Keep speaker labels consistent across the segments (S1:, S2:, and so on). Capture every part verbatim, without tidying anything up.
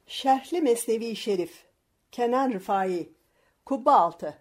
S1: Şerhli Mesnevi Şerif, Kenan Rıfai, Kubbealtı.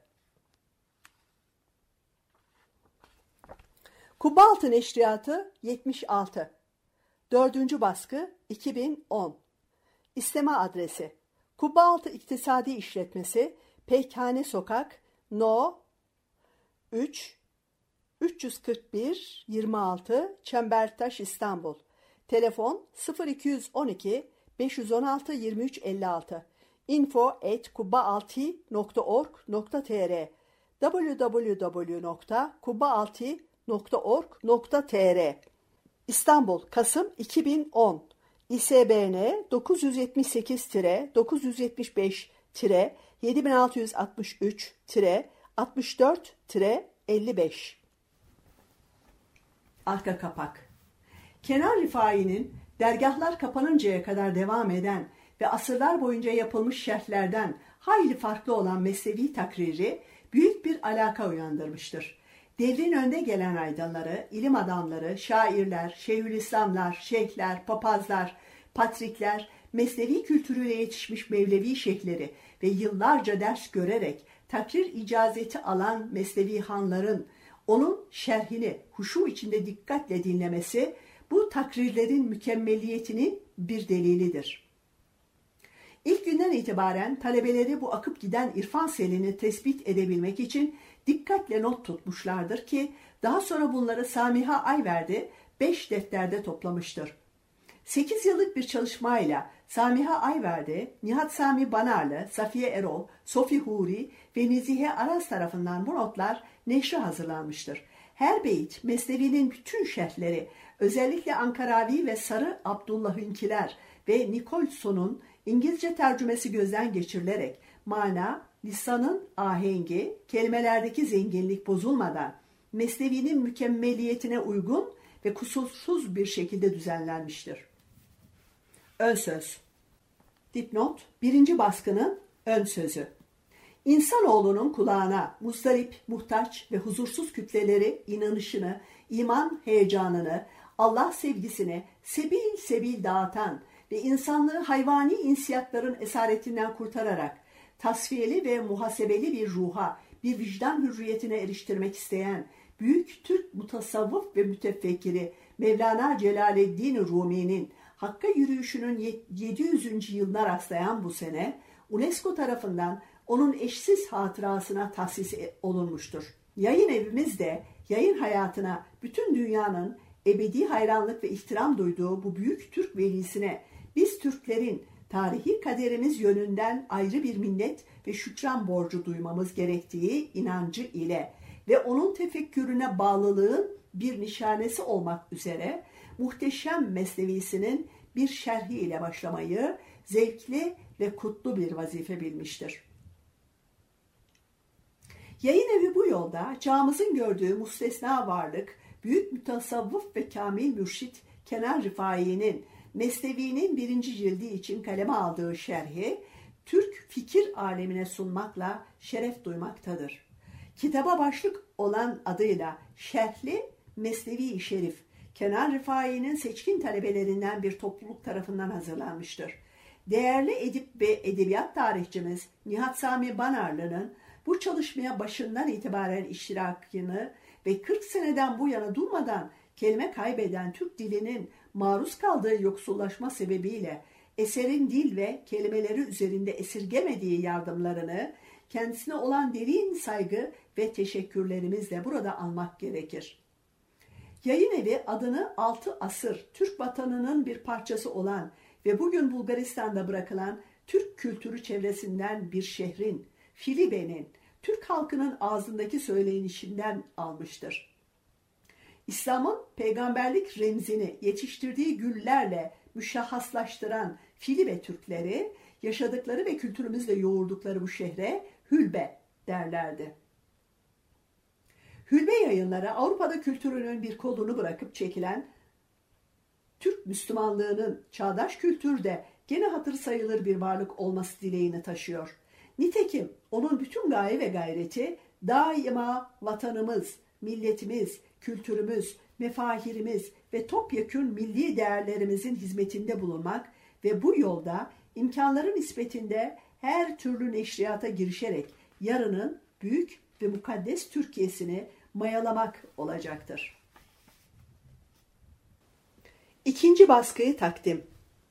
S1: Kubbealtı Neşriyatı yetmiş altı. dördüncü baskı iki bin on. İsteme adresi: Kubbealtı İktisadi İşletmesi, Peykhane Sokak, No. üç, üç yüz kırk bir yirmi altı, Çembertaş, İstanbul. Telefon sıfır iki yüz on iki beş yüz on altı yirmi üç elli altı. info at kubbealtı nokta org nokta tr w w w nokta kubbealtı nokta org nokta tr. İstanbul, Kasım iki bin on. İ S B N dokuz yüz yetmiş sekiz dokuz yüz yetmiş beş yedi bin altı yüz altmış üç altmış dört elli beş. Arka kapak. Kenan Rıfai'nin dergahlar kapanıncaya kadar devam eden ve asırlar boyunca yapılmış şerhlerden hayli farklı olan Mesnevi takriri büyük bir alaka uyandırmıştır. Devrin önde gelen aydınları, ilim adamları, şairler, şeyhülislamlar, şeyhler, papazlar, patrikler, Mesnevi kültürüyle yetişmiş Mevlevi şeyhleri ve yıllarca ders görerek takrir icazeti alan Mesnevi hanların onun şerhini huşu içinde dikkatle dinlemesi, bu takrirlerin mükemmeliyetinin bir delilidir. İlk günden itibaren talebeleri bu akıp giden irfan selini tespit edebilmek için dikkatle not tutmuşlardır ki daha sonra bunları Samiha Ayverdi beş defterde toplamıştır. Sekiz yıllık bir çalışmayla Samiha Ayverdi, Nihat Sami Banarlı, Safiye Erol, Sofi Huri ve Nezihe Aras tarafından bu notlar neşre hazırlanmıştır. Her beyit, Mesnevi'nin bütün şerhleri, özellikle Ankaravi ve Sarı Abdullah'ınkiler ve Nicholson'un İngilizce tercümesi gözden geçirilerek mana, lisanın ahengi, kelimelerdeki zenginlik bozulmadan Mesnevi'nin mükemmeliyetine uygun ve kusursuz bir şekilde düzenlenmiştir. Ön söz. Dipnot, birinci baskının ön sözü. İnsanoğlunun kulağına muzdarip, muhtaç ve huzursuz kütleleri inanışını, iman heyecanını, Allah sevgisini sebil sebil dağıtan ve insanlığı hayvani insiyatların esaretinden kurtararak tasfiyeli ve muhasebeli bir ruha, bir vicdan hürriyetine eriştirmek isteyen büyük Türk mutasavvıf ve mütefekkiri Mevlana Celaleddin Rumi'nin Hakk'a yürüyüşünün yedi yüzüncü yılına rastlayan bu sene UNESCO tarafından onun eşsiz hatırasına tahsis olunmuştur. Yayın evimiz de yayın hayatına bütün dünyanın ebedi hayranlık ve ihtiram duyduğu bu büyük Türk velisine biz Türklerin tarihi kaderimiz yönünden ayrı bir minnet ve şükran borcu duymamız gerektiği inancı ile ve onun tefekkürüne bağlılığın bir nişanesi olmak üzere muhteşem mesnevisinin bir şerhi ile başlamayı zevkli ve kutlu bir vazife bilmiştir. Yayın evi bu yolda çağımızın gördüğü müstesna varlık, büyük mütasavvıf ve kamil mürşit Kenan Rıfai'nin Mesnevi'nin birinci cildi için kaleme aldığı şerhi Türk fikir alemine sunmakla şeref duymaktadır. Kitaba başlık olan adıyla Şerhli Mesnevi Şerif, Kenan Rıfai'nin seçkin talebelerinden bir topluluk tarafından hazırlanmıştır. Değerli edip ve edebiyat tarihçimiz Nihat Sami Banarlı'nın bu çalışmaya başından itibaren iştirakını ve kırk seneden bu yana durmadan kelime kaybeden Türk dilinin maruz kaldığı yoksullaşma sebebiyle eserin dil ve kelimeleri üzerinde esirgemediği yardımlarını kendisine olan derin saygı ve teşekkürlerimizle burada almak gerekir. Yayın evi adını altı asır Türk vatanının bir parçası olan ve bugün Bulgaristan'da bırakılan Türk kültürü çevresinden bir şehrin, Filibe'nin, Türk halkının ağzındaki söyleyişinden almıştır. İslam'ın peygamberlik remzini yetiştirdiği güllerle müşahhaslaştıran Filibe Türkleri, yaşadıkları ve kültürümüzle yoğurdukları bu şehre Hülbe derlerdi. Hülbe yayınları Avrupa'da kültürünün bir kolunu bırakıp çekilen Türk Müslümanlığının çağdaş kültürde gene hatır sayılır bir varlık olması dileğini taşıyor. Nitekim onun bütün gaye ve gayreti daima vatanımız, milletimiz, kültürümüz, mefahirimiz ve topyekün milli değerlerimizin hizmetinde bulunmak ve bu yolda imkanları nispetinde her türlü neşriyata girişerek yarının büyük ve mukaddes Türkiye'sini mayalamak olacaktır. İkinci baskıyı takdim.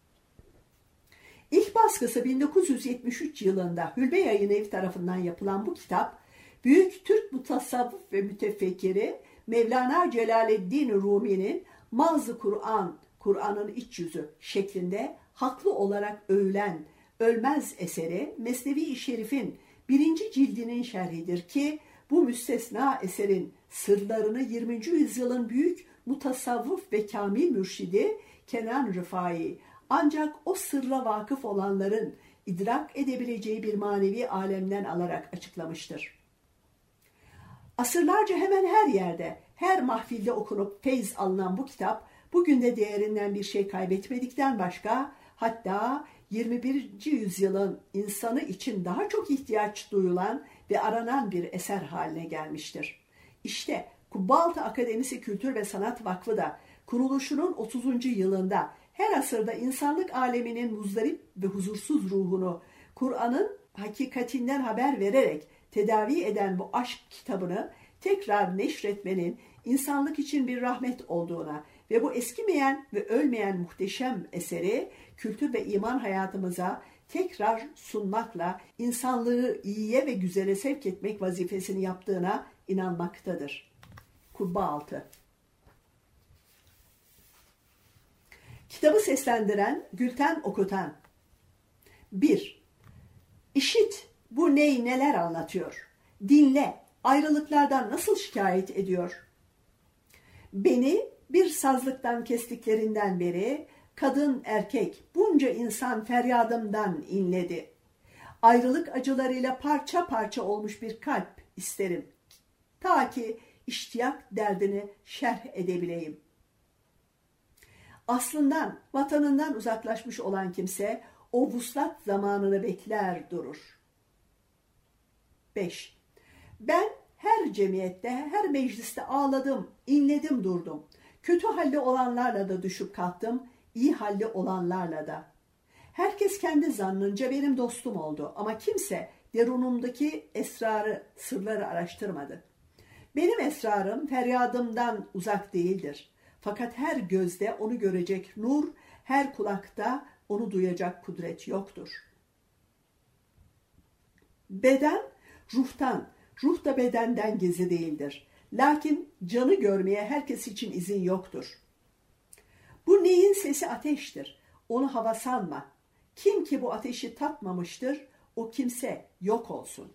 S1: İlk baskısı bin dokuz yüz yetmiş üç yılında Hülbe Yayınevi tarafından yapılan bu kitap, büyük Türk mutasavvıf ve mütefekkiri Mevlana Celaleddin Rumi'nin Maz-ı Kur'an, Kur'an'ın iç yüzü şeklinde haklı olarak övülen ölmez eseri Mesnevi-i Şerif'in birinci cildinin şerhidir ki bu müstesna eserin sırlarını yirminci yüzyılın büyük mutasavvıf ve kamil mürşidi Kenan Rıfai ancak o sırra vakıf olanların idrak edebileceği bir manevi alemden alarak açıklamıştır. Asırlarca hemen her yerde, her mahfilde okunup feyz alınan bu kitap, bugün de değerinden bir şey kaybetmedikten başka, hatta yirmi birinci yüzyılın insanı için daha çok ihtiyaç duyulan ve aranan bir eser haline gelmiştir. İşte Kubbaltı Akademisi Kültür ve Sanat Vakfı da kuruluşunun otuzuncu yılında her asırda insanlık aleminin muzdarip ve huzursuz ruhunu Kur'an'ın hakikatinden haber vererek tedavi eden bu aşk kitabını tekrar neşretmenin insanlık için bir rahmet olduğuna ve bu eskimeyen ve ölmeyen muhteşem eseri kültür ve iman hayatımıza tekrar sunmakla insanlığı iyiye ve güzele sevk etmek vazifesini yaptığına inanmaktadır. Kubba altı. Kitabı seslendiren, Gülten Okutan. bir. İşit, bu ney neler anlatıyor? Dinle, ayrılıklardan nasıl şikayet ediyor? Beni bir sazlıktan kestiklerinden beri kadın erkek bunca insan feryadımdan inledi. Ayrılık acılarıyla parça parça olmuş bir kalp isterim. Ta ki iştiyak derdini şerh edebileyim. Aslından, vatanından uzaklaşmış olan kimse o vuslat zamanını bekler durur. beş. Ben her cemiyette, her mecliste ağladım, inledim durdum. Kötü halde olanlarla da düşüp kalktım, iyi halde olanlarla da. Herkes kendi zannınca benim dostum oldu ama kimse derunumdaki esrarı, sırları araştırmadı. Benim esrarım feryadımdan uzak değildir. Fakat her gözde onu görecek nur, her kulakta onu duyacak kudret yoktur. Beden ruhtan, ruh da bedenden gizli değildir. Lakin canı görmeye herkes için izin yoktur. Bu neyin sesi ateştir. Onu hava sanma. Kim ki bu ateşi tatmamıştır, o kimse yok olsun.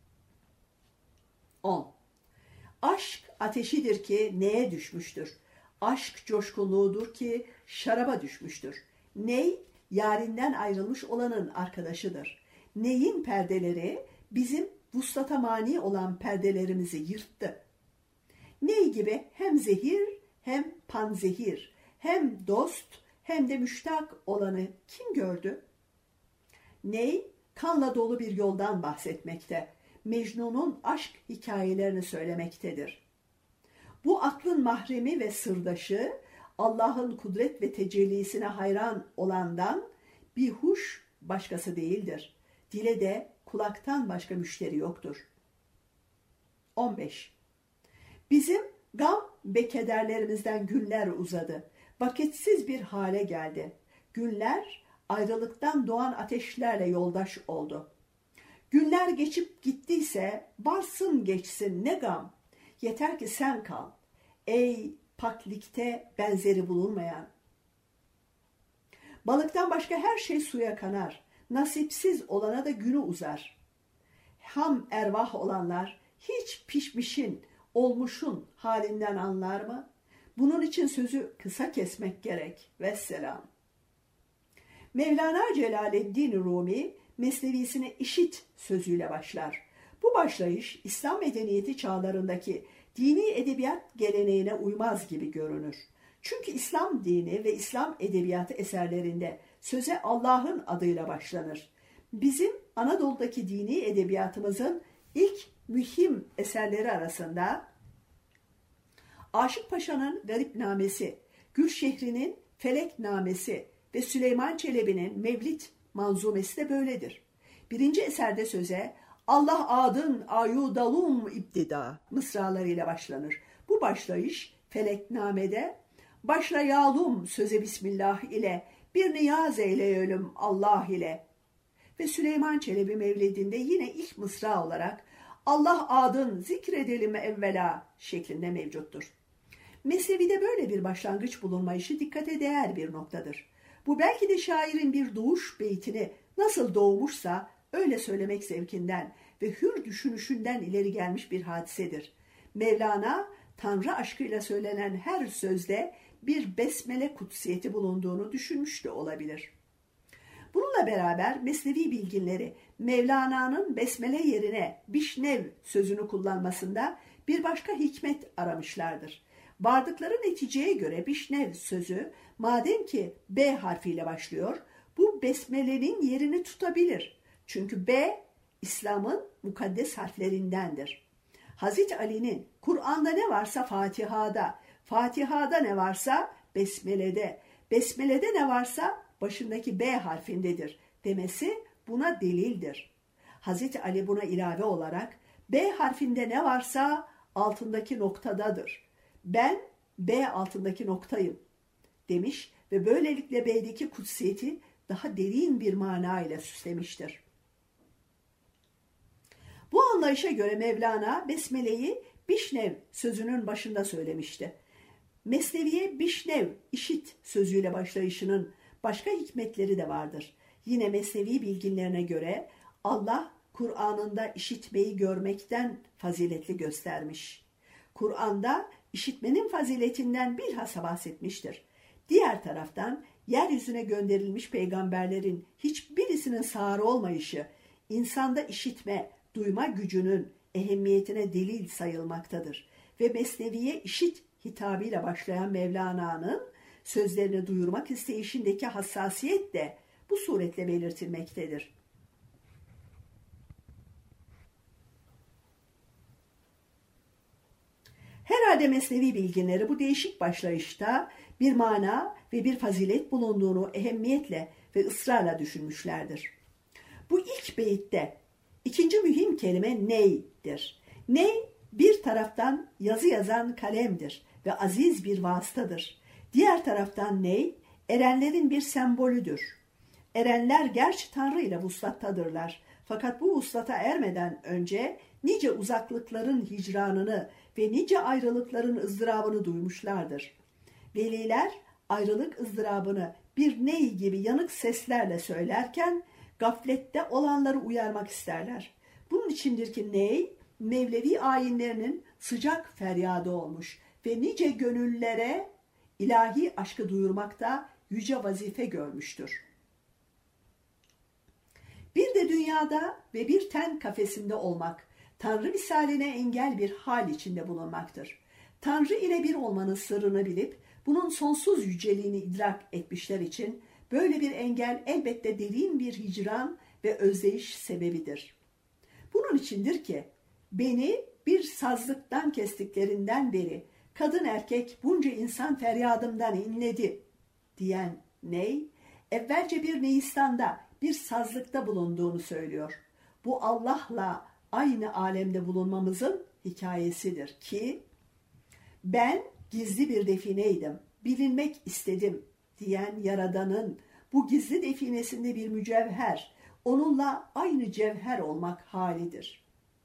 S1: on. Aşk ateşidir ki neye düşmüştür? Aşk coşkunluğudur ki şaraba düşmüştür. Ney, yarinden ayrılmış olanın arkadaşıdır. Neyin perdeleri bizim vuslata mani olan perdelerimizi yırttı. Ney gibi hem zehir hem panzehir, hem dost hem de müştak olanı kim gördü? Ney, kanla dolu bir yoldan bahsetmekte, Mecnun'un aşk hikayelerini söylemektedir. Bu aklın mahremi ve sırdaşı, Allah'ın kudret ve tecellisine hayran olandan bir huş başkası değildir. Dile de kulaktan başka müşteri yoktur. on beş. Bizim gam ve kederlerimizden günler uzadı. Vakitsiz bir hale geldi. Günler ayrılıktan doğan ateşlerle yoldaş oldu. Günler geçip gittiyse varsın geçsin ne gam. Yeter ki sen kal. Ey paklikte benzeri bulunmayan. Balıktan başka her şey suya kanar. Nasipsiz olana da günü uzar. Ham ervah olanlar hiç pişmişin, olmuşun halinden anlar mı? Bunun için sözü kısa kesmek gerek. Vesselam. Mevlana Celaleddin Rumi mesnevisine işit sözüyle başlar. Bu başlayış İslam medeniyeti çağlarındaki dini edebiyat geleneğine uymaz gibi görünür. Çünkü İslam dini ve İslam edebiyatı eserlerinde söze Allah'ın adıyla başlanır. Bizim Anadolu'daki dini edebiyatımızın ilk mühim eserleri arasında Aşık Paşa'nın Garipnamesi, Gülşehri'nin Feleknamesi ve Süleyman Çelebi'nin Mevlid manzumesi de böyledir. Birinci eserde söze Allah adın ayudalum ibtida mısralarıyla başlanır. Bu başlayış Felekname'de başlayalım söze Bismillah ile bir niyaz eyleyelim Allah ile ve Süleyman Çelebi Mevlidinde yine ilk mısra olarak Allah adın zikredelim evvela şeklinde mevcuttur. Mesnevi'de böyle bir başlangıç bulunmayışı dikkate değer bir noktadır. Bu belki de şairin bir doğuş beytini nasıl doğmuşsa öyle söylemek zevkinden ve hür düşünüşünden ileri gelmiş bir hadisedir. Mevlana, Tanrı aşkıyla söylenen her sözde bir besmele kutsiyeti bulunduğunu düşünmüş de olabilir. Bununla beraber Mesnevi bilginleri Mevlana'nın besmele yerine bişnev sözünü kullanmasında bir başka hikmet aramışlardır. Vardıkları neticeye göre bişnev sözü madem ki B harfiyle başlıyor, bu besmelenin yerini tutabilir. Çünkü B, İslam'ın mukaddes harflerindendir. Hazreti Ali'nin Kur'an'da ne varsa Fatiha'da, Fatiha'da ne varsa Besmele'de, Besmele'de ne varsa başındaki B harfindedir demesi buna delildir. Hazreti Ali buna ilave olarak B harfinde ne varsa altındaki noktadadır. Ben B altındaki noktayım demiş ve böylelikle B'deki kutsiyeti daha derin bir mana ile süslemiştir. Bu anlayışa göre Mevlana Besmele'yi Bişnev sözünün başında söylemişti. Mesneviye Bişnev, işit sözüyle başlayışının başka hikmetleri de vardır. Yine Mesnevi bilginlerine göre Allah Kur'an'ında işitmeyi görmekten faziletli göstermiş. Kur'an'da işitmenin faziletinden bilhassa bahsetmiştir. Diğer taraftan yeryüzüne gönderilmiş peygamberlerin hiçbirisinin sağır olmayışı, insanda işitme, duyma gücünün ehemmiyetine delil sayılmaktadır. Ve Mesneviye işit hitabıyla başlayan Mevlana'nın sözlerini duyurmak isteyişindeki hassasiyet de bu suretle belirtilmektedir. Herhalde Mesnevi bilginleri bu değişik başlayışta bir mana ve bir fazilet bulunduğunu ehemmiyetle ve ısrarla düşünmüşlerdir. Bu ilk beyitte ikinci mühim kelime ney'dir. Ney bir taraftan yazı yazan kalemdir ve aziz bir vasıtadır. Diğer taraftan ney erenlerin bir sembolüdür. Erenler gerçi Tanrı ile vuslattadırlar. Fakat bu vuslata ermeden önce nice uzaklıkların hicranını ve nice ayrılıkların ızdırabını duymuşlardır. Veliler ayrılık ızdırabını bir ney gibi yanık seslerle söylerken gaflette olanları uyarmak isterler. Bunun içindir ki ney, Mevlevi ayinlerinin sıcak feryadı olmuş ve nice gönüllere ilahi aşkı duyurmakta yüce vazife görmüştür. Bir de dünyada ve bir ten kafesinde olmak, Tanrı misaline engel bir hal içinde bulunmaktır. Tanrı ile bir olmanın sırrını bilip, bunun sonsuz yüceliğini idrak etmişler için, böyle bir engel elbette derin bir hicran ve özdeyiş sebebidir. Bunun içindir ki, beni bir sazlıktan kestiklerinden beri, kadın erkek bunca insan feryadımdan inledi diyen ney, evvelce bir Neyistan'da bir sazlıkta bulunduğunu söylüyor. Bu Allah'la aynı alemde bulunmamızın hikayesidir ki, ben gizli bir defineydim, bilinmek istedim diyen Yaradan'ın bu gizli definesinde bir mücevher, onunla aynı cevher olmak halidir.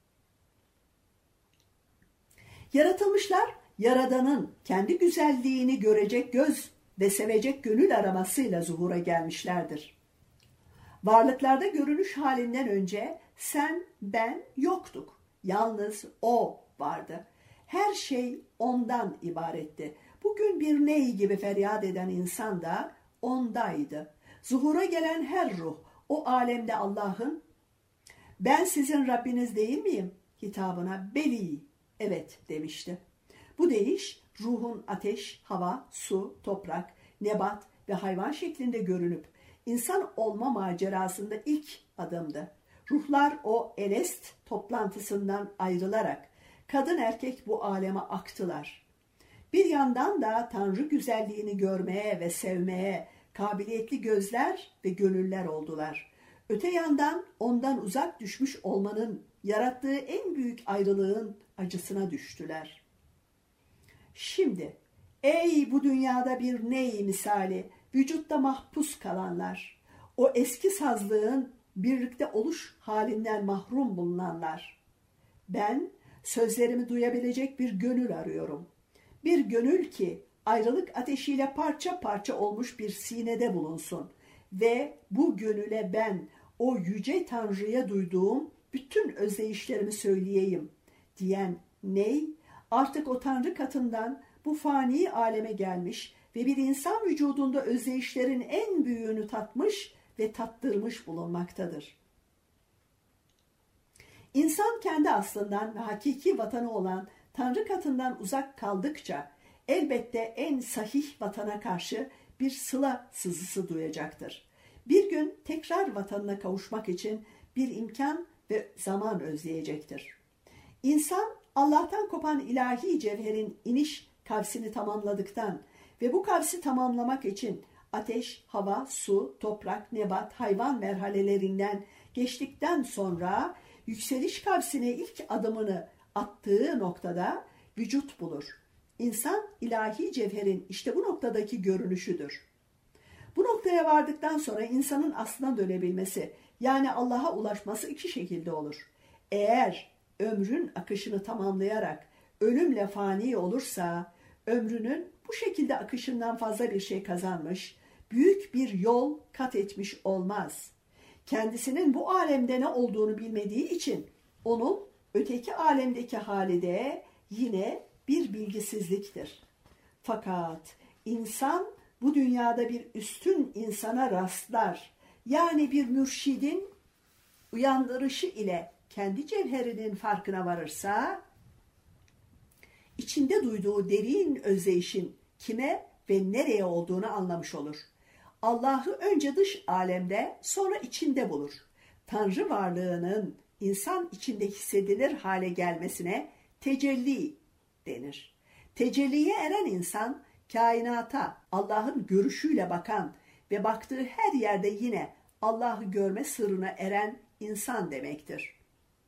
S1: Yaratılmışlar, Yaradan'ın kendi güzelliğini görecek göz ve sevecek gönül aramasıyla zuhura gelmişlerdir. Varlıklarda görünüş halinden önce sen, ben yoktuk. Yalnız o vardı. Her şey ondan ibaretti. Bugün bir ney gibi feryat eden insan da ondaydı. Zuhura gelen her ruh o alemde Allah'ın ben sizin Rabbiniz değil miyim hitabına beli evet demişti. Bu deyiş ruhun ateş, hava, su, toprak, nebat ve hayvan şeklinde görünüp insan olma macerasında ilk adımdı. Ruhlar o elest toplantısından ayrılarak kadın erkek bu aleme aktılar. Bir yandan da Tanrı güzelliğini görmeye ve sevmeye, kabiliyetli gözler ve gönüller oldular. Öte yandan ondan uzak düşmüş olmanın yarattığı en büyük ayrılığın acısına düştüler. Şimdi, ey bu dünyada bir ney misali, vücutta mahpus kalanlar, o eski sazlığın birlikte oluş halinden mahrum bulunanlar. Ben sözlerimi duyabilecek bir gönül arıyorum. Bir gönül ki ayrılık ateşiyle parça parça olmuş bir sinede bulunsun ve bu gönüle ben o yüce Tanrı'ya duyduğum bütün özdeyişlerimi söyleyeyim diyen ney artık o Tanrı katından bu fani aleme gelmiş ve bir insan vücudunda özdeyişlerin en büyüğünü tatmış ve tattırmış bulunmaktadır. İnsan kendi aslından ve hakiki vatanı olan Tanrı katından uzak kaldıkça elbette en sahih vatana karşı bir sıla sızısı duyacaktır. Bir gün tekrar vatanına kavuşmak için bir imkan ve zaman özleyecektir. İnsan Allah'tan kopan ilahi cevherin iniş kavsini tamamladıktan ve bu kavsi tamamlamak için ateş, hava, su, toprak, nebat, hayvan merhalelerinden geçtikten sonra yükseliş kavsine ilk adımını attığı noktada vücut bulur. İnsan ilahi cevherin işte bu noktadaki görünüşüdür. Bu noktaya vardıktan sonra insanın aslına dönebilmesi, yani Allah'a ulaşması iki şekilde olur. Eğer ömrün akışını tamamlayarak ölümle fani olursa, ömrünün bu şekilde akışından fazla bir şey kazanmış, büyük bir yol kat etmiş olmaz. Kendisinin bu alemde ne olduğunu bilmediği için onun öteki alemdeki hali de yine bir bilgisizliktir. Fakat insan bu dünyada bir üstün insana rastlar. Yani bir mürşidin uyandırışı ile kendi cevherinin farkına varırsa, içinde duyduğu derin özdeyişin kime ve nereye olduğunu anlamış olur. Allah'ı önce dış alemde, sonra içinde bulur. Tanrı varlığının insan içinde hissedilir hale gelmesine tecelli denir. Tecelliye eren insan, kainata Allah'ın görüşüyle bakan ve baktığı her yerde yine Allah'ı görme sırrına eren insan demektir.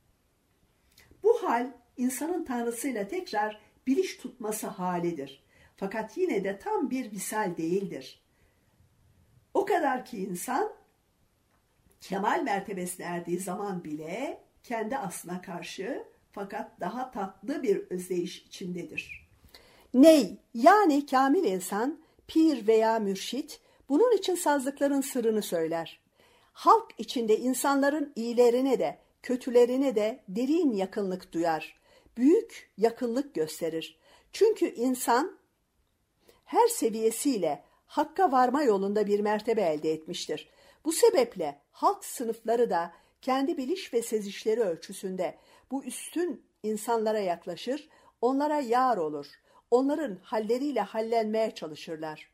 S1: Bu hal, insanın Tanrısıyla tekrar biliş tutması halidir. Fakat yine de tam bir visal değildir. O kadar ki insan, kemal mertebesine erdiği zaman bile kendi aslına karşı fakat daha tatlı bir özdeyiş içindedir. Ney, yani kamil insan, pir veya mürşit, bunun için sazlıkların sırrını söyler. Halk içinde insanların iyilerine de, kötülerine de derin yakınlık duyar. Büyük yakınlık gösterir. Çünkü insan her seviyesiyle hakka varma yolunda bir mertebe elde etmiştir. Bu sebeple halk sınıfları da kendi biliş ve sezişleri ölçüsünde bu üstün insanlara yaklaşır, onlara yar olur, onların halleriyle hallenmeye çalışırlar.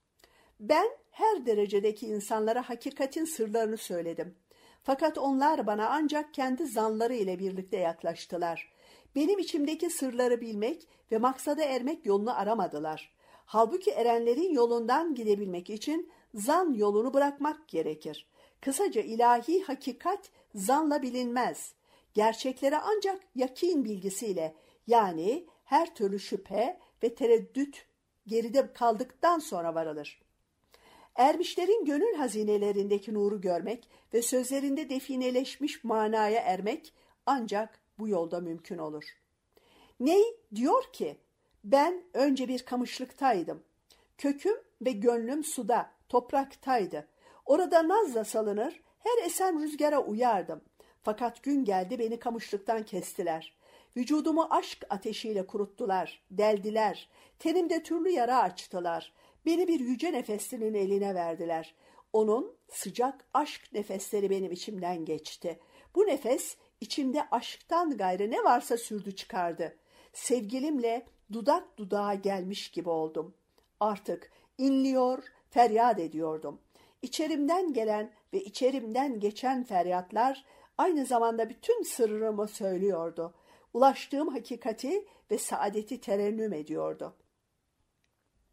S1: Ben her derecedeki insanlara hakikatin sırlarını söyledim. Fakat onlar bana ancak kendi zanları ile birlikte yaklaştılar. Benim içimdeki sırları bilmek ve maksada ermek yolunu aramadılar. Halbuki erenlerin yolundan gidebilmek için zan yolunu bırakmak gerekir. Kısaca ilahi hakikat zanla bilinmez. Gerçeklere ancak yakin bilgisiyle, yani her türlü şüphe ve tereddüt geride kaldıktan sonra varılır. Ermişlerin gönül hazinelerindeki nuru görmek ve sözlerinde defineleşmiş manaya ermek ancak bu yolda mümkün olur. Ney diyor ki, ben önce bir kamışlıktaydım. Köküm ve gönlüm suda, topraktaydı. Orada nazla salınır, her esen rüzgara uyardım. Fakat gün geldi beni kamışlıktan kestiler. Vücudumu aşk ateşiyle kuruttular, deldiler. Tenimde türlü yara açtılar. Beni bir yüce nefesinin eline verdiler. Onun sıcak aşk nefesleri benim içimden geçti. Bu nefes içimde aşktan gayrı ne varsa sürdü çıkardı. Sevgilimle dudak dudağa gelmiş gibi oldum. Artık inliyor, feryat ediyordum. İçerimden gelen ve içerimden geçen feryatlar aynı zamanda bütün sırrımı söylüyordu. Ulaştığım hakikati ve saadeti terennüm ediyordu.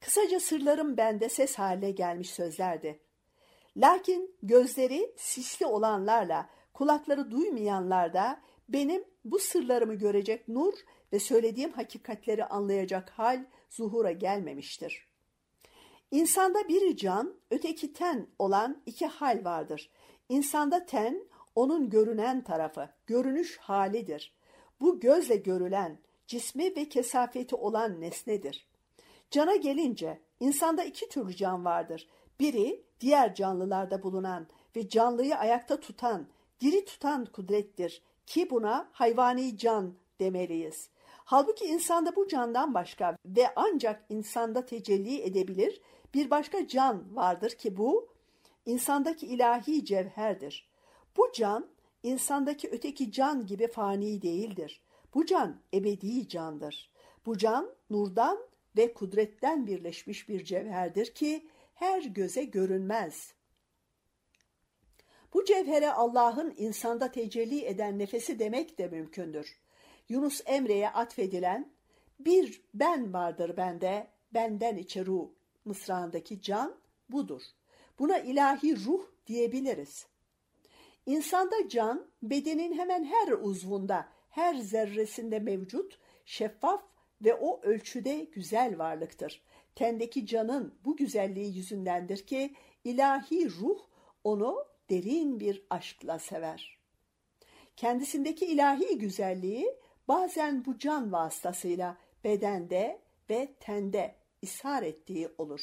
S1: Kısaca sırlarım bende ses haline gelmiş sözlerdi. Lakin gözleri sisli olanlarla, kulakları duymayanlarda benim bu sırlarımı görecek nur ve söylediğim hakikatleri anlayacak hal zuhura gelmemiştir. İnsanda biri can, öteki ten olan iki hal vardır. İnsanda ten, onun görünen tarafı, görünüş halidir. Bu gözle görülen, cismi ve kesafeti olan nesnedir. Cana gelince, insanda iki türlü can vardır. Biri, diğer canlılarda bulunan ve canlıyı ayakta tutan, diri tutan kudrettir ki buna hayvani can demeliyiz. Halbuki insanda bu candan başka ve ancak insanda tecelli edebilir bir başka can vardır ki bu, insandaki ilahi cevherdir. Bu can, insandaki öteki can gibi fani değildir. Bu can ebedi candır. Bu can nurdan ve kudretten birleşmiş bir cevherdir ki her göze görünmez. Bu cevhere Allah'ın insanda tecelli eden nefesi demek de mümkündür. Yunus Emre'ye atfedilen bir ben vardır bende, benden içe ruh mısrağındaki can budur. Buna ilahi ruh diyebiliriz. İnsanda can, bedenin hemen her uzvunda, her zerresinde mevcut, şeffaf ve o ölçüde güzel varlıktır. Tendeki canın bu güzelliği yüzündendir ki ilahi ruh onu derin bir aşkla sever. Kendisindeki ilahi güzelliği bazen bu can vasıtasıyla bedende ve tende ishar ettiği olur.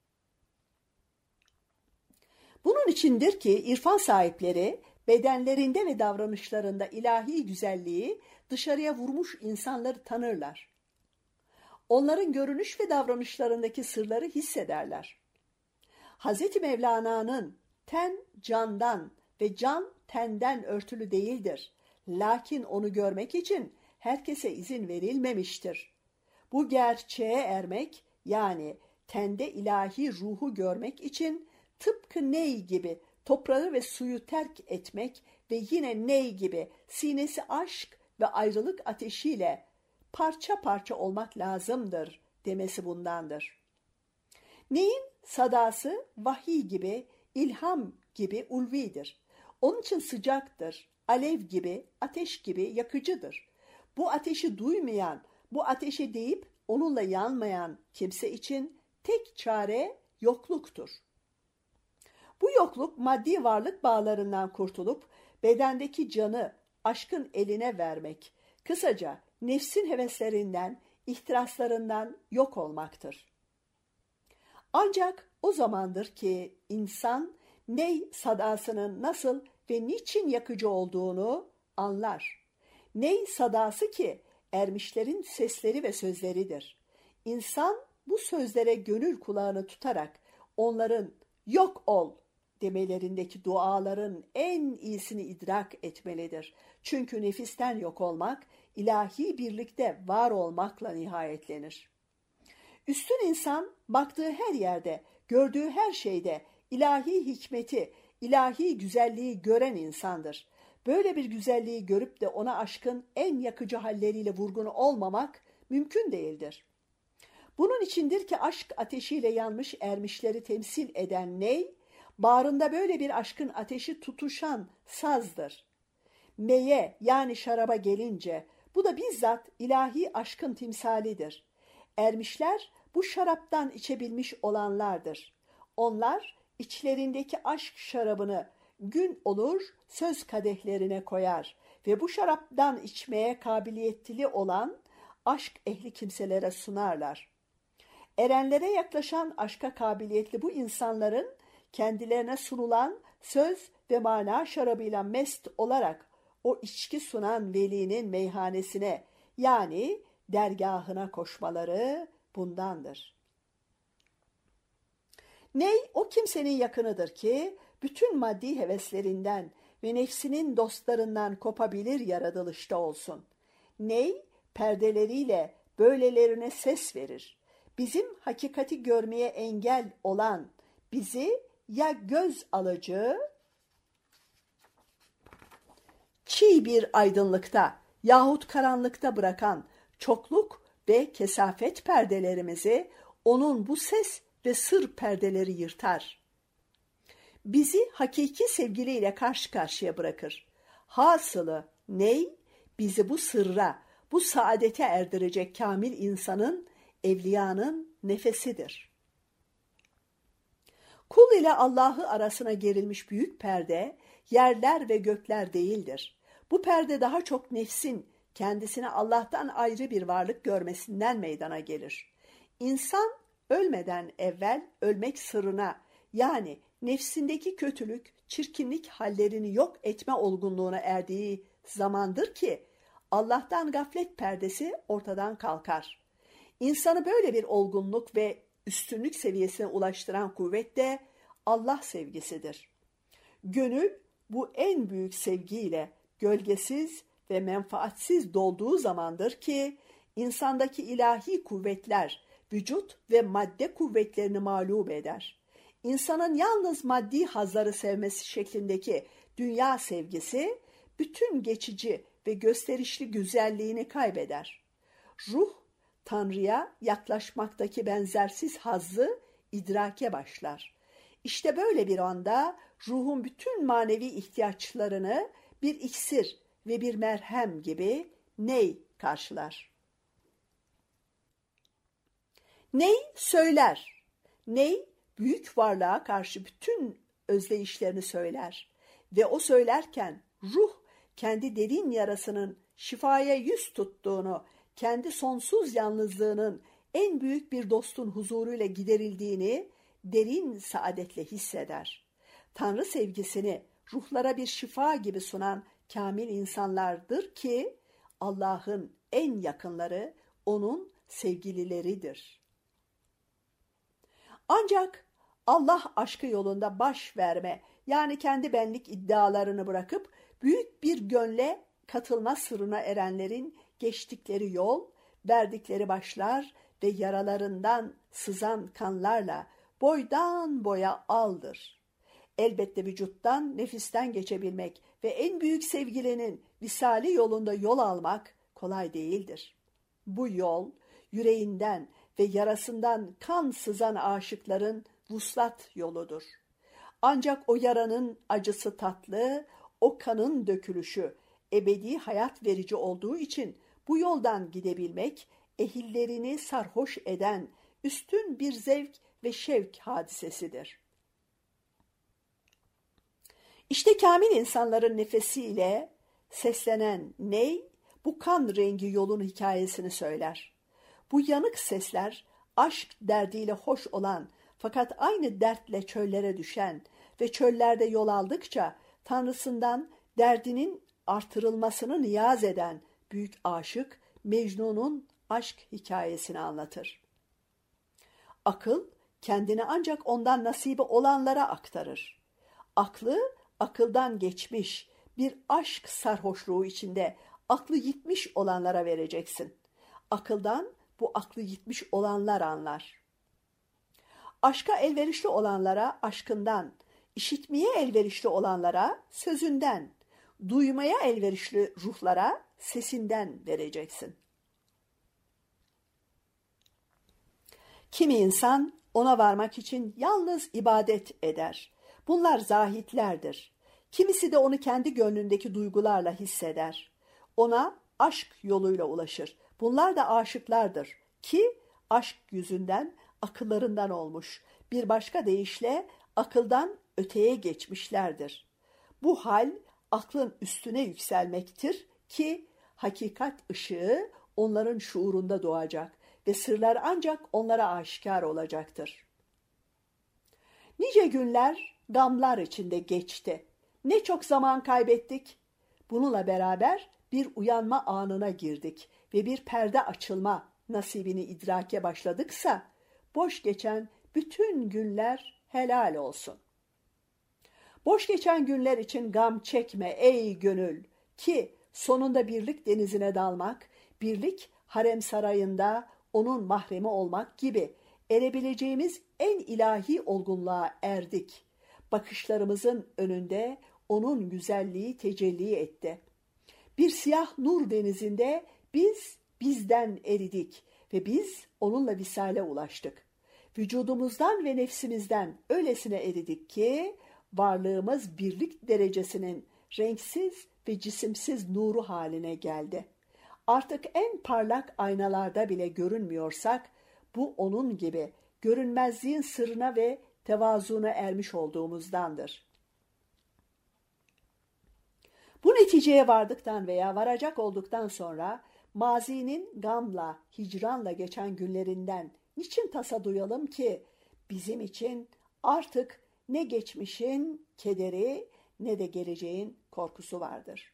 S1: Bunun içindir ki irfan sahipleri bedenlerinde ve davranışlarında ilahi güzelliği dışarıya vurmuş insanları tanırlar. Onların görünüş ve davranışlarındaki sırları hissederler. Hazreti Mevlana'nın ten candan ve can tenden örtülü değildir. Lakin onu görmek için herkese izin verilmemiştir. Bu gerçeğe ermek, yani tende ilahi ruhu görmek için tıpkı ney gibi toprağı ve suyu terk etmek ve yine ney gibi sinesi aşk ve ayrılık ateşiyle parça parça olmak lazımdır demesi bundandır. Neyin sadası vahiy gibi, ilham gibi ulvidir. Onun için sıcaktır, alev gibi, ateş gibi yakıcıdır. Bu ateşi duymayan, bu ateşe deyip onunla yanmayan kimse için tek çare yokluktur. Bu yokluk maddi varlık bağlarından kurtulup bedendeki canı aşkın eline vermek, kısaca nefsin heveslerinden, ihtiraslarından yok olmaktır. Ancak o zamandır ki insan ney sadasının nasıl ve niçin yakıcı olduğunu anlar. Ney sadası ki ermişlerin sesleri ve sözleridir. İnsan bu sözlere gönül kulağını tutarak onların yok ol demelerindeki duaların en iyisini idrak etmelidir. Çünkü nefisten yok olmak, ilahi birlikte var olmakla nihayetlenir. Üstün insan baktığı her yerde, gördüğü her şeyde ilahi hikmeti, ilahi güzelliği gören insandır. Böyle bir güzelliği görüp de ona aşkın en yakıcı halleriyle vurgun olmamak mümkün değildir. Bunun içindir ki aşk ateşiyle yanmış ermişleri temsil eden ney, bağrında böyle bir aşkın ateşi tutuşan sazdır. Meye yani şaraba gelince bu da bizzat ilahi aşkın timsalidir. Ermişler bu şaraptan içebilmiş olanlardır. Onlar içlerindeki aşk şarabını gün olur söz kadehlerine koyar ve bu şaraptan içmeye kabiliyetli olan aşk ehli kimselere sunarlar. Erenlere yaklaşan aşka kabiliyetli bu insanların kendilerine sunulan söz ve mana şarabıyla mest olarak o içki sunan velinin meyhanesine yani dergahına koşmaları bundandır. Ney o kimsenin yakınıdır ki bütün maddi heveslerinden ve nefsinin dostlarından kopabilir yaratılışta olsun. Ney perdeleriyle böylelerine ses verir. Bizim hakikati görmeye engel olan bizi ya göz alıcı, çiğ bir aydınlıkta yahut karanlıkta bırakan çokluk ve kesafet perdelerimizi onun bu ses ve sır perdeleri yırtar. Bizi hakiki sevgiliyle karşı karşıya bırakır. Hasılı ney? Bizi bu sırra, bu saadete erdirecek kamil insanın, evliyanın nefesidir. Kul ile Allah'ı arasına gerilmiş büyük perde, yerler ve gökler değildir. Bu perde daha çok nefsin kendisini Allah'tan ayrı bir varlık görmesinden meydana gelir. İnsan ölmeden evvel ölmek sırrına, yani nefsindeki kötülük, çirkinlik hallerini yok etme olgunluğuna erdiği zamandır ki Allah'tan gaflet perdesi ortadan kalkar. İnsanı böyle bir olgunluk ve üstünlük seviyesine ulaştıran kuvvet de Allah sevgisidir. Gönül bu en büyük sevgiyle gölgesiz ve menfaatsiz dolduğu zamandır ki insandaki ilahi kuvvetler vücut ve madde kuvvetlerini mağlup eder. İnsanın yalnız maddi hazları sevmesi şeklindeki dünya sevgisi bütün geçici ve gösterişli güzelliğini kaybeder. Ruh, Tanrı'ya yaklaşmaktaki benzersiz hazzı idrake başlar. İşte böyle bir anda ruhun bütün manevi ihtiyaçlarını bir iksir ve bir merhem gibi ney karşılar. Ney söyler. Ney büyük varlığa karşı bütün özleyişlerini söyler. Ve o söylerken ruh kendi derin yarasının şifaya yüz tuttuğunu, kendi sonsuz yalnızlığının en büyük bir dostun huzuruyla giderildiğini derin saadetle hisseder. Tanrı sevgisini ruhlara bir şifa gibi sunan kamil insanlardır ki Allah'ın en yakınları onun sevgilileridir. Ancak Allah aşkı yolunda baş verme, yani kendi benlik iddialarını bırakıp büyük bir gönle katılma sırrına erenlerin geçtikleri yol, verdikleri başlar ve yaralarından sızan kanlarla boydan boya aldır. Elbette vücuttan, nefisten geçebilmek ve en büyük sevgilinin visali yolunda yol almak kolay değildir. Bu yol, yüreğinden ve yarasından kan sızan aşıkların vuslat yoludur. Ancak o yaranın acısı tatlı, o kanın dökülüşü ebedi hayat verici olduğu için bu yoldan gidebilmek, ehillerini sarhoş eden üstün bir zevk ve şevk hadisesidir. İşte kamil insanların nefesiyle seslenen ney, bu kan rengi yolun hikayesini söyler. Bu yanık sesler, aşk derdiyle hoş olan fakat aynı dertle çöllere düşen ve çöllerde yol aldıkça Tanrısından derdinin artırılmasını niyaz eden büyük aşık Mecnun'un aşk hikayesini anlatır. Akıl kendini ancak ondan nasibi olanlara aktarır. Aklı akıldan geçmiş bir aşk sarhoşluğu içinde aklı yitmiş olanlara vereceksin. Akıldan bu aklı yitmiş olanlar anlar. Aşka elverişli olanlara aşkından, işitmeye elverişli olanlara sözünden, duymaya elverişli ruhlara sesinden vereceksin. Kimi insan ona varmak için yalnız ibadet eder. Bunlar zahitlerdir. Kimisi de onu kendi gönlündeki duygularla hisseder. Ona aşk yoluyla ulaşır. Bunlar da aşıklardır ki aşk yüzünden akıllarından olmuş. Bir başka deyişle akıldan öteye geçmişlerdir. Bu hal aklın üstüne yükselmektir ki hakikat ışığı onların şuurunda doğacak ve sırlar ancak onlara aşikar olacaktır. Nice günler gamlar içinde geçti. Ne çok zaman kaybettik. Bununla beraber bir uyanma anına girdik ve bir perde açılma nasibini idrake başladıksa boş geçen bütün günler helal olsun. Boş geçen günler için gam çekme ey gönül ki sonunda birlik denizine dalmak, birlik harem sarayında onun mahremi olmak gibi erebileceğimiz en ilahi olgunluğa erdik. Bakışlarımızın önünde onun güzelliği tecelli etti. Bir siyah nur denizinde biz bizden eridik ve biz onunla visale ulaştık. Vücudumuzdan ve nefsimizden öylesine eridik ki varlığımız birlik derecesinin renksiz ve cisimsiz nuru haline geldi. Artık en parlak aynalarda bile görünmüyorsak bu onun gibi görünmezliğin sırrına ve tevazuuna ermiş olduğumuzdandır. Bu neticeye vardıktan veya varacak olduktan sonra mazinin gamla, hicranla geçen günlerinden niçin tasa duyalım ki bizim için artık ne geçmişin kederi ne de geleceğin korkusu vardır.